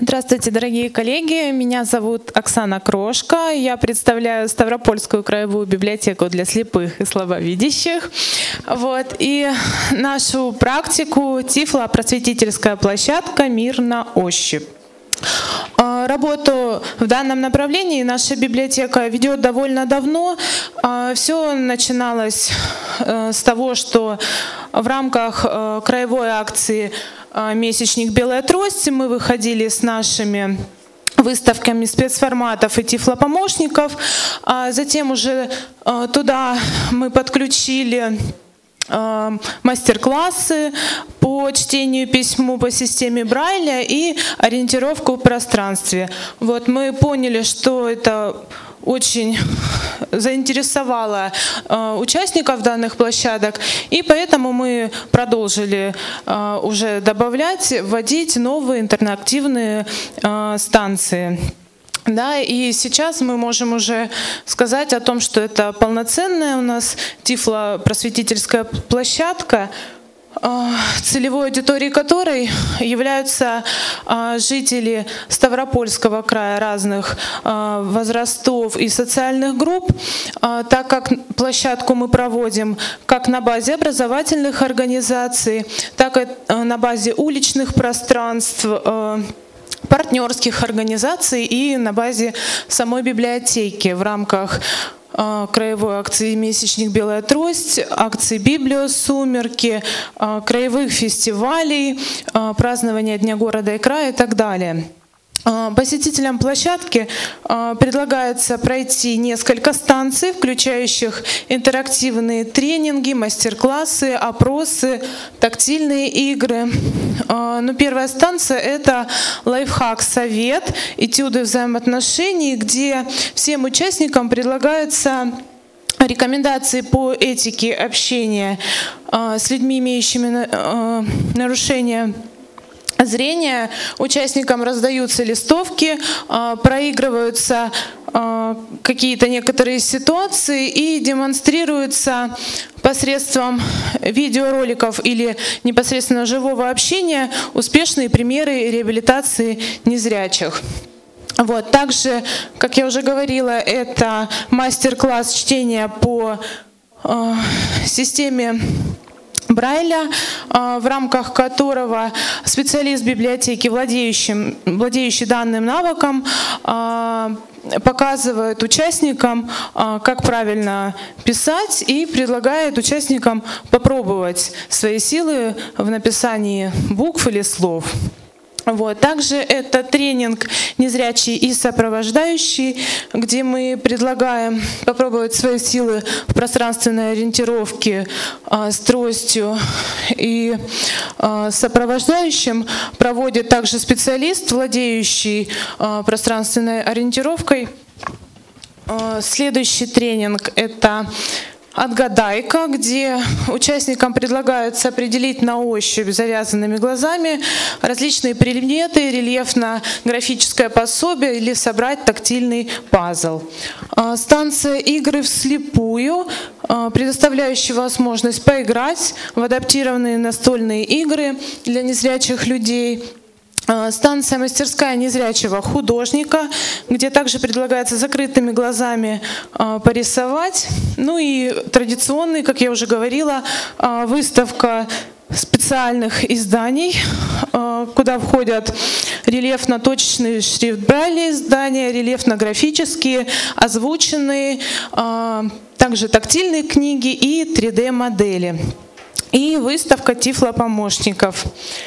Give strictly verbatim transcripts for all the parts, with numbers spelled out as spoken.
Здравствуйте, дорогие коллеги. Меня зовут Оксана Крошка. Я представляю Ставропольскую краевую библиотеку для слепых и слабовидящих. Вот. И нашу практику Тифло-просветительская площадка «Мир на ощупь». Работу в данном направлении наша библиотека ведет довольно давно. Все начиналось с того, что в рамках краевой акции «Месячник Белая трость» мы выходили с нашими выставками спецформатов и тифлопомощников. Затем уже туда мы подключили мастер-классы по чтению письму по системе Брайля и ориентировку в пространстве. Вот мы поняли, что это очень заинтересовало э, участников данных площадок, и поэтому мы продолжили э, уже добавлять, вводить новые интерактивные э, станции. Да, и сейчас мы можем уже сказать о том, что это полноценная у нас тифло-просветительская площадка, целевой аудиторией которой являются жители Ставропольского края разных возрастов и социальных групп, так как площадку мы проводим как на базе образовательных организаций, так и на базе уличных пространств, партнерских организаций и на базе самой библиотеки в рамках краевой акции «Месячник Белая трость», акции «Библиосумерки», краевых фестивалей, празднования Дня города и края и так далее. Посетителям площадки предлагается пройти несколько станций, включающих интерактивные тренинги, мастер-классы, опросы, тактильные игры. Но первая станция — это лайфхак-совет, этюды взаимоотношений, где всем участникам предлагается рекомендации по этике общения с людьми, имеющими нарушения зрения. Участникам раздаются листовки, проигрываются какие-то некоторые ситуации и демонстрируются посредством видеороликов или непосредственно живого общения успешные примеры реабилитации незрячих. Вот. Также, как я уже говорила, это мастер-класс чтения по э, системе Брайля, в рамках которого специалист библиотеки, владеющий, владеющий данным навыком, показывает участникам, как правильно писать, и предлагает участникам попробовать свои силы в написании букв или слов. Вот. Также это тренинг «Незрячий и сопровождающий», где мы предлагаем попробовать свои силы в пространственной ориентировке а, с тростью и а, сопровождающим. Проводит также специалист, владеющий а, пространственной ориентировкой. А, следующий тренинг — это «Отгадайка», где участникам предлагается определить на ощупь завязанными глазами различные предметы, рельефно-графическое пособие или собрать тактильный пазл. Станция «Игры вслепую», предоставляющая возможность поиграть в адаптированные настольные игры для незрячих людей. Станция «Мастерская незрячего художника», где также предлагается закрытыми глазами порисовать. Ну и традиционный, как я уже говорила, выставка специальных изданий, куда входят рельефно-точечный шрифт Брайля издания, рельефно-графические, озвученные, также тактильные книги и три дэ модели. И выставка тифлопомощников.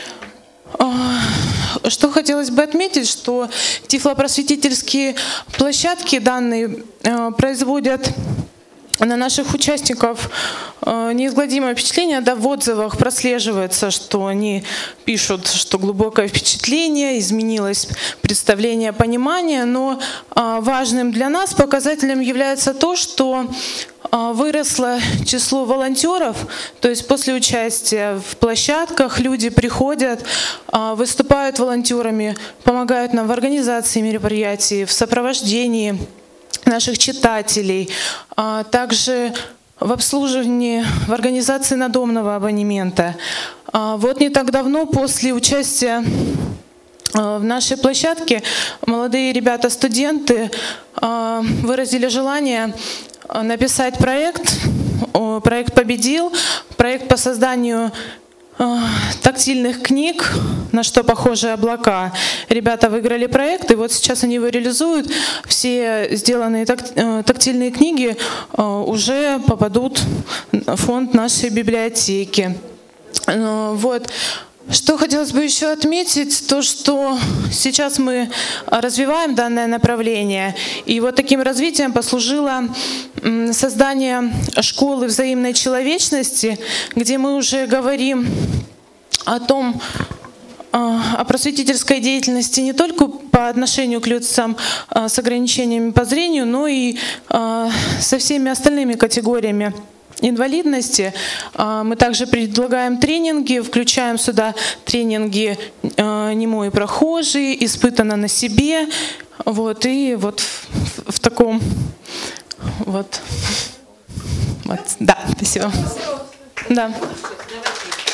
Что хотелось бы отметить, что тифлопросветительские площадки данные производят на наших участников неизгладимое впечатление, да, в отзывах прослеживается, что они пишут, что глубокое впечатление, изменилось представление, понимание, но важным для нас показателем является то, что выросло число волонтеров, то есть после участия в площадках люди приходят, выступают волонтерами, помогают нам в организации мероприятий, в сопровождении наших читателей, также в обслуживании, в организации надомного абонемента. Вот не так давно, после участия В нашей площадке молодые ребята-студенты выразили желание написать проект. Проект победил. Проект по созданию тактильных книг, на что похожи облака. Ребята выиграли проект, и вот сейчас они его реализуют. Все сделанные тактильные книги уже попадут в фонд нашей библиотеки. Вот. Что хотелось бы еще отметить, то что сейчас мы развиваем данное направление, и вот таким развитием послужило создание школы взаимной человечности, где мы уже говорим о том, о просветительской деятельности не только по отношению к лицам с ограничениями по зрению, но и со всеми остальными категориями инвалидности. Мы также предлагаем тренинги, включаем сюда тренинги «Немой и прохожий», «Испытано на себе». Вот, и вот в, в таком вот. Вот. Да, спасибо. Да.